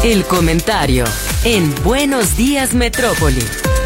El comentario en Buenos Días Metrópoli.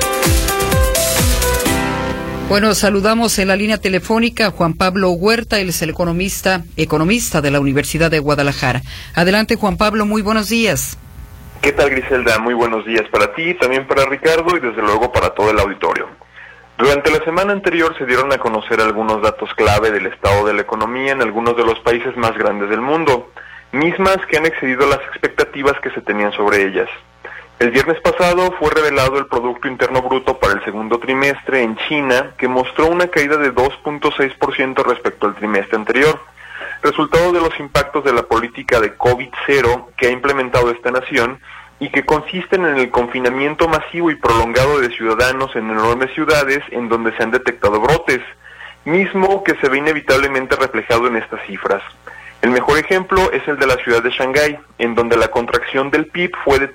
Bueno, saludamos en la línea telefónica a Juan Pablo Huerta, él es el economista de la Universidad de Guadalajara. Adelante, Juan Pablo, muy buenos días. ¿Qué tal, Griselda? Muy buenos días para ti, también para Ricardo y desde luego para todo el auditorio. Durante la semana anterior se dieron a conocer algunos datos clave del estado de la economía en algunos de los países más grandes del mundo, mismas que han excedido las expectativas que se tenían sobre ellas. El viernes pasado fue revelado el Producto Interno Bruto para el segundo trimestre en China, que mostró una caída de 2.6% respecto al trimestre anterior, resultado de los impactos de la política de COVID-0 que ha implementado esta nación y que consisten en el confinamiento masivo y prolongado de ciudadanos en enormes ciudades en donde se han detectado brotes, mismo que se ve inevitablemente reflejado en estas cifras. El mejor ejemplo es el de la ciudad de Shanghái, en donde la contracción del PIB fue de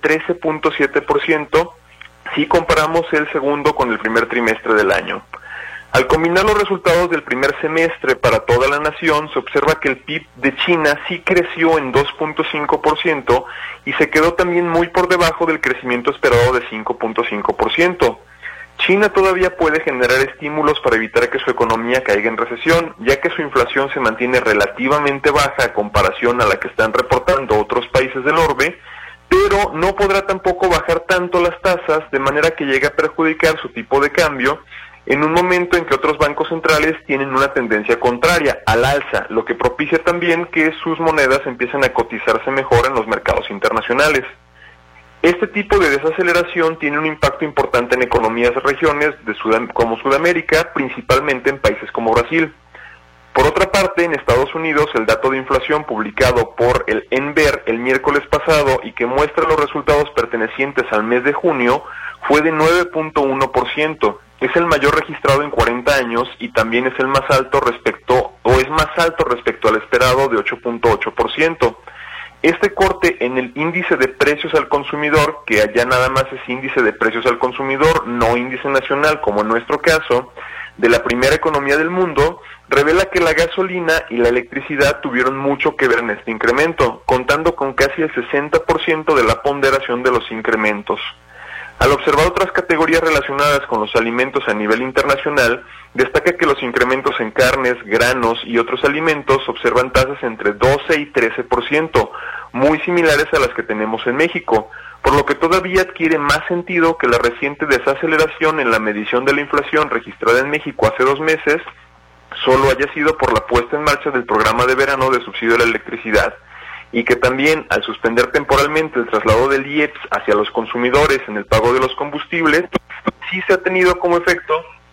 13.7% si comparamos el segundo con el primer trimestre del año. Al combinar los resultados del primer semestre para toda la nación, se observa que el PIB de China sí creció en 2.5% y se quedó también muy por debajo del crecimiento esperado de 5.5%. China todavía puede generar estímulos para evitar que su economía caiga en recesión, ya que su inflación se mantiene relativamente baja a comparación a la que están reportando otros países del orbe, pero no podrá tampoco bajar tanto las tasas de manera que llegue a perjudicar su tipo de cambio en un momento en que otros bancos centrales tienen una tendencia contraria, al alza, lo que propicia también que sus monedas empiecen a cotizarse mejor en los mercados internacionales. Este tipo de desaceleración tiene un impacto importante en economías de regiones como Sudamérica, principalmente en países como Brasil. Por otra parte, en Estados Unidos, el dato de inflación publicado por el ENVER el miércoles pasado y que muestra los resultados pertenecientes al mes de junio fue de 9.1%. Es el mayor registrado en 40 años y también es el más alto respecto al esperado de 8.8%. Este corte en el índice de precios al consumidor, que allá nada más es índice de precios al consumidor, no índice nacional como en nuestro caso, de la primera economía del mundo, revela que la gasolina y la electricidad tuvieron mucho que ver en este incremento, contando con casi el 60% de la ponderación de los incrementos. Al observar otras categorías relacionadas con los alimentos a nivel internacional, destaca que los incrementos en carnes, granos y otros alimentos observan tasas entre 12 y 13%, muy similares a las que tenemos en México, por lo que todavía adquiere más sentido que la reciente desaceleración en la medición de la inflación registrada en México hace 2 meses solo haya sido por la puesta en marcha del programa de verano de subsidio a la electricidad, y que también al suspender temporalmente el traslado del IEPS hacia los consumidores en el pago de los combustibles, sí se ha tenido como efecto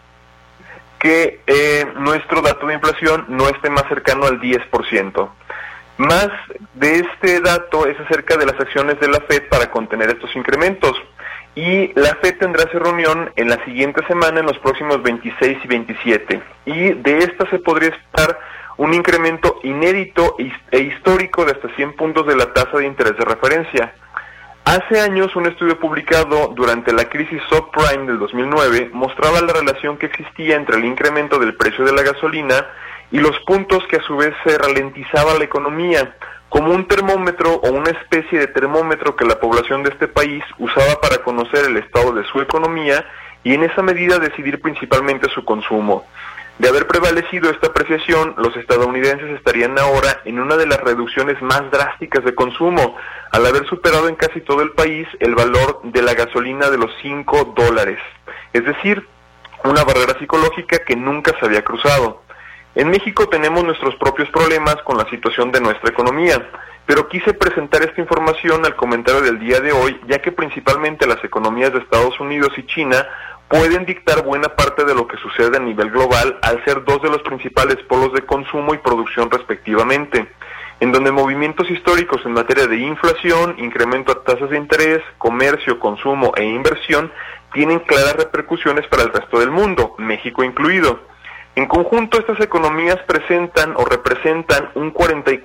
que nuestro dato de inflación no esté más cercano al 10%. Más de este dato es acerca de las acciones de la FED para contener estos incrementos. Y la FED tendrá su reunión en la siguiente semana, en los próximos 26 y 27. Y de esta se podría esperar un incremento inédito e histórico de hasta 100 puntos de la tasa de interés de referencia. Hace años, un estudio publicado durante la crisis subprime del 2009 mostraba la relación que existía entre el incremento del precio de la gasolina y los puntos que a su vez se ralentizaba la economía, como un termómetro o una especie de termómetro que la población de este país usaba para conocer el estado de su economía y en esa medida decidir principalmente su consumo. De haber prevalecido esta apreciación, los estadounidenses estarían ahora en una de las reducciones más drásticas de consumo, al haber superado en casi todo el país el valor de la gasolina de los $5, es decir, una barrera psicológica que nunca se había cruzado. En México tenemos nuestros propios problemas con la situación de nuestra economía, pero quise presentar esta información al comentario del día de hoy, ya que principalmente las economías de Estados Unidos y China pueden dictar buena parte de lo que sucede a nivel global al ser dos de los principales polos de consumo y producción respectivamente, en donde movimientos históricos en materia de inflación, incremento a tasas de interés, comercio, consumo e inversión tienen claras repercusiones para el resto del mundo, México incluido. En conjunto, estas economías presentan o representan un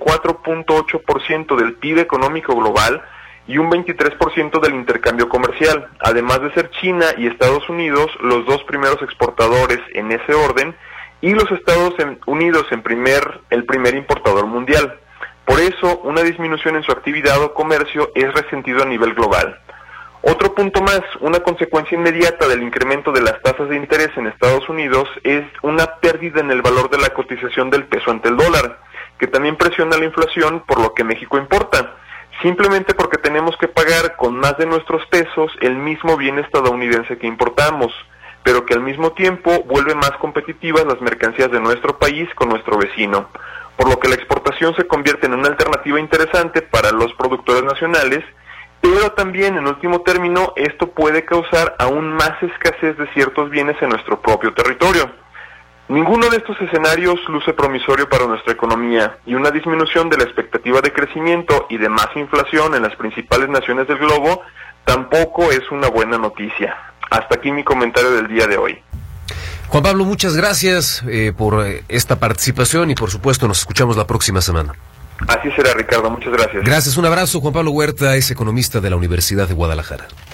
44.8% del PIB económico global y un 23% del intercambio comercial, además de ser China y Estados Unidos los dos primeros exportadores en ese orden, y los Estados Unidos el primer importador mundial. Por eso, una disminución en su actividad o comercio es resentido a nivel global. Otro punto más, una consecuencia inmediata del incremento de las tasas de interés en Estados Unidos es una pérdida en el valor de la cotización del peso ante el dólar, que también presiona la inflación por lo que México importa, simplemente porque tenemos que pagar con más de nuestros pesos el mismo bien estadounidense que importamos, pero que al mismo tiempo vuelve más competitivas las mercancías de nuestro país con nuestro vecino, por lo que la exportación se convierte en una alternativa interesante para los productores nacionales, pero también, en último término, esto puede causar aún más escasez de ciertos bienes en nuestro propio territorio. Ninguno de estos escenarios luce promisorio para nuestra economía, y una disminución de la expectativa de crecimiento y de más inflación en las principales naciones del globo tampoco es una buena noticia. Hasta aquí mi comentario del día de hoy. Juan Pablo, muchas gracias por esta participación y por supuesto nos escuchamos la próxima semana. Así será, Ricardo, muchas gracias. Gracias, un abrazo. Juan Pablo Huerta es economista de la Universidad de Guadalajara.